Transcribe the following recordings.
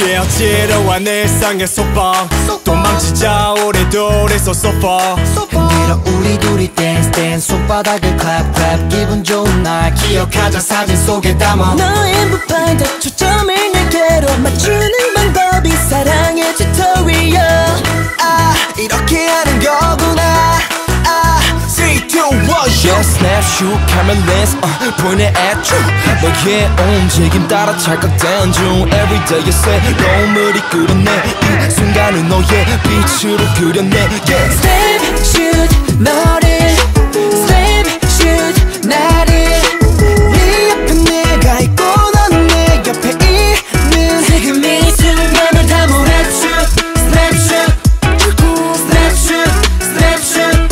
Yeah 지루한 일상의 소방 도망치자 우리둘이서 so far 흔들어 우리 둘이 dance dance 손바닥을 clap clap 기분 좋은 날 기억하자 사진 속에 담아 너의 무반대 초점을 내게로 맞추는 방법이 사랑의 튜토리얼 아 이렇게 하는 거구나 아 3, 2, 1 Yeah snapshot cameraless 보이네 at you 너의 움직임 따라 찰칵대는 중 Everyday 새로운 물이 끓어내 이 순간을 너의 빛으로 그려내 yeah. Step shoot 너를 Step shoot 나를 네 옆에 내가 있고 넌 내 옆에 있는 지금 이 순간을 다 몰아줘 Snapshot Snapshot Snapshot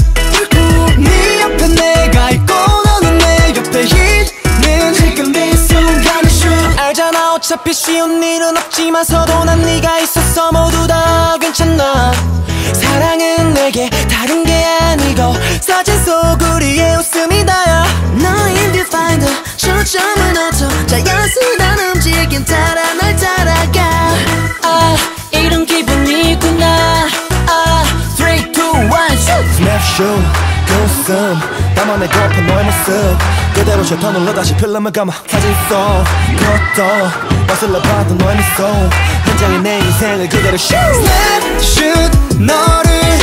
네 옆에 내가 있고 너는 내 옆에 있는 지금 이 순간을 shoot 알잖아 어차피 쉬운 일은 없지만서도 난 네가 있어서 모두 다 괜찮아 사랑은 내게 다른 게 아니고 사진 속 우리의 웃음이 다야 너인 뷰파인더 초점은 어쩌 자연스러운 움직임 따라 널 따라가 아 이런 기분이구나 아 3, 2, 1 shoot Snapshot 그 웃음 나만의 고픈 너의 모습 그대로 셔터 눌러 다시 필름을 감아 사진 속 그것도 거슬러 봐도 너의 미소 현장에 내 인생을 그대로 shoot Snapshot 너를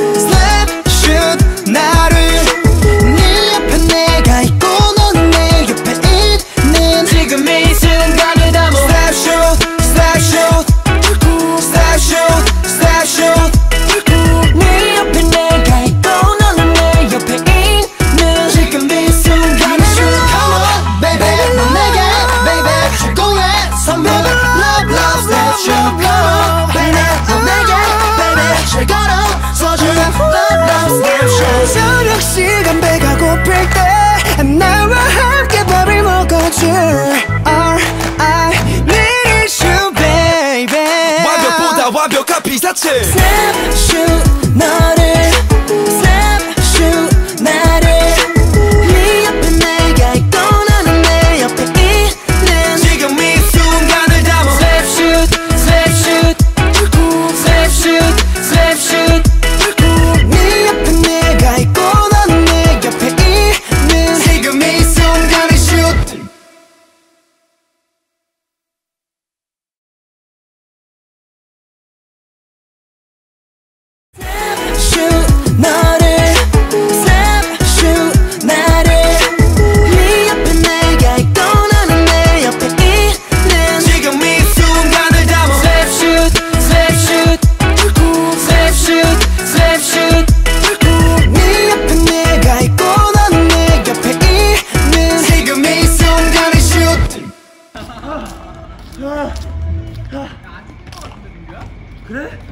Snapshot 나를 네 옆에 내가 있고 넌 내 옆에 있는 지금 이 순간을 담아 Snapshot Snapshot Snapshot Snapshot 네 옆에 내가 있고 너는 내 옆에 있는 지금 이 순간을 shoot Come on baby 넌 내게 baby 최고의 선물 Love love Snapshot Come on baby 넌 내게 baby 최고로 소중한 Love love Snapshot 저녁 시간 배가 고플 때 나와 함께 밥을 먹어줄 All I need is you baby 완벽보다 완벽한 피사체 Snapshot 너를 Snapshot 나를 네 옆에 내가 있고 너는 내 옆에 있는 지금 이 순간을 담아 Snapshot Snapshot Snapshot Snapshot 네 옆에 내가 있고 넌 내 옆에 있는 지금 이 순간을 shoot Snapshot 너를 Snapshot 나를 네 옆에 내가 있고 너는 내 옆에 있는 지금 이 순간을 담아 Snapshot Snapshot Snapshot Snapshot 네 옆에 내가 있고 넌 내 옆에 있는 지금 이 순간을 shoot 그래?